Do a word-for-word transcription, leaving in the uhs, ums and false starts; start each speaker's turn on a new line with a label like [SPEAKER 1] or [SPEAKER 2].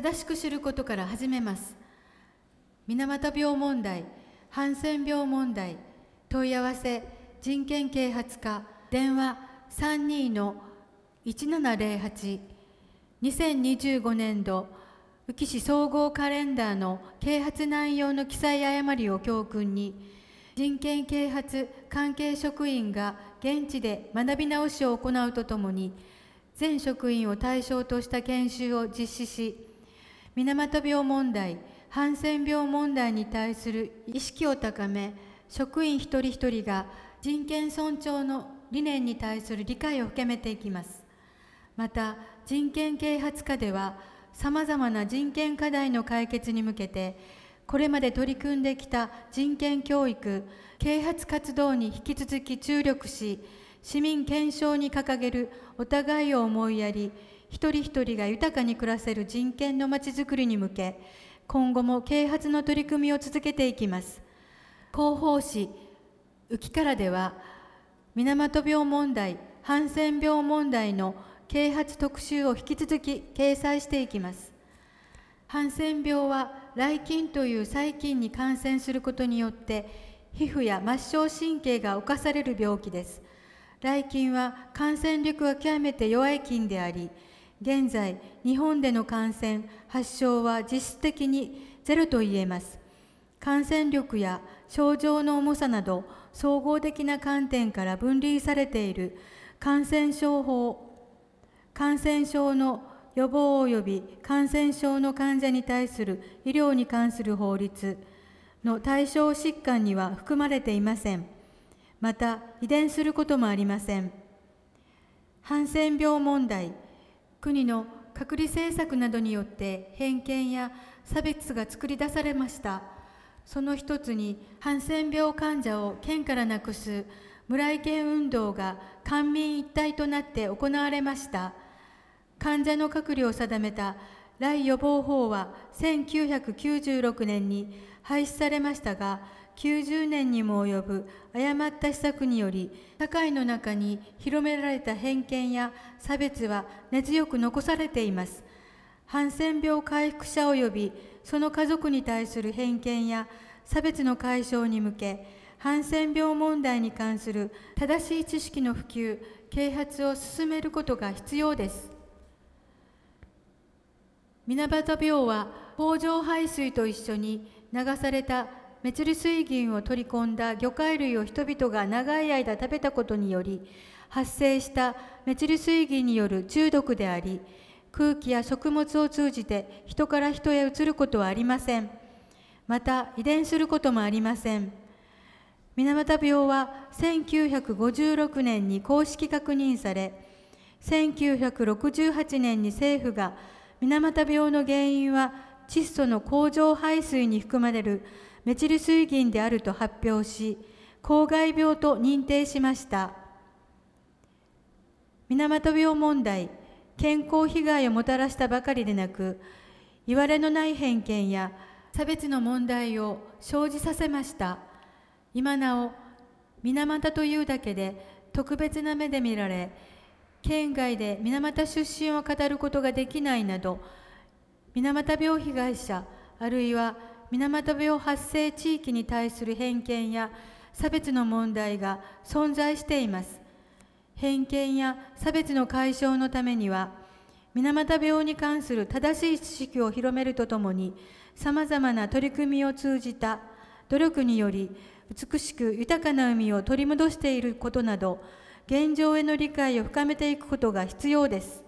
[SPEAKER 1] 正しく知ることから始めます。水俣病問題、ハンセン病問題、問い合わせ、人権啓発課、電話 さんにーのいちななぜろはち、にせんにじゅうごねんど宇城市総合カレンダーの啓発内容の記載誤りを教訓に、人権啓発関係職員が現地で学び直しを行うとともに、全職員を対象とした研修を実施し、水俣病問題、ハンセン病問題に対する意識を高め、職員一人一人が人権尊重の理念に対する理解を深めていきます。また、人権啓発課では、さまざまな人権課題の解決に向けて、これまで取り組んできた人権教育、啓発活動に引き続き注力し、市民憲章に掲げるお互いを思いやり、一人一人が豊かに暮らせる人権のまちづくりに向け、今後も啓発の取り組みを続けていきます。広報誌、うきからでは、水俣病問題、ハンセン病問題の啓発特集を引き続き掲載していきます。ハンセン病は雷菌という細菌に感染することによって皮膚や末梢神経が侵される病気です。雷菌は感染力が極めて弱い菌であり、現在日本での感染・発症は実質的にゼロと言えます。感染力や症状の重さなど総合的な観点から分類されている感染症法、感染症の予防及び感染症の患者に対する医療に関する法律の対象疾患には含まれていません。また、遺伝することもありません。ハンセン病問題、国の隔離政策などによって偏見や差別が作り出されました。その一つに、ハンセン病患者を県からなくす無来県運動が官民一体となって行われました。患者の隔離を定めた来予防法はせんきゅうひゃくきゅうじゅうろくねんに廃止されましたが、きゅうじゅうねんにも及ぶ誤った施策により、社会の中に広められた偏見や差別は根強く残されています。ハンセン病回復者及びその家族に対する偏見や差別の解消に向け、ハンセン病問題に関する正しい知識の普及、啓発を進めることが必要です。水俣病は工場排水と一緒に流されたメチル水銀を取り込んだ魚介類を人々が長い間食べたことにより発生したメチル水銀による中毒であり、空気や食物を通じて人から人へ移ることはありません。また遺伝することもありません。水俣病はせんきゅうひゃくごじゅうろくねんに公式確認され、せんきゅうひゃくろくじゅうはちねんに政府が水俣病の原因は窒素の工場排水に含まれるメチル水銀であると発表し、公害病と認定しました。水俣病問題、健康被害をもたらしたばかりでなく、いわれのない偏見や差別の問題を生じさせました。今なお、水俣というだけで特別な目で見られ、県外で水俣出身を語ることができないなど、水俣病被害者、あるいは水俣病発生地域に対する偏見や差別の問題が存在しています。偏見や差別の解消のためには、水俣病に関する正しい知識を広めるとともに、さまざまな取り組みを通じた努力により、美しく豊かな海を取り戻していることなど、現状への理解を深めていくことが必要です。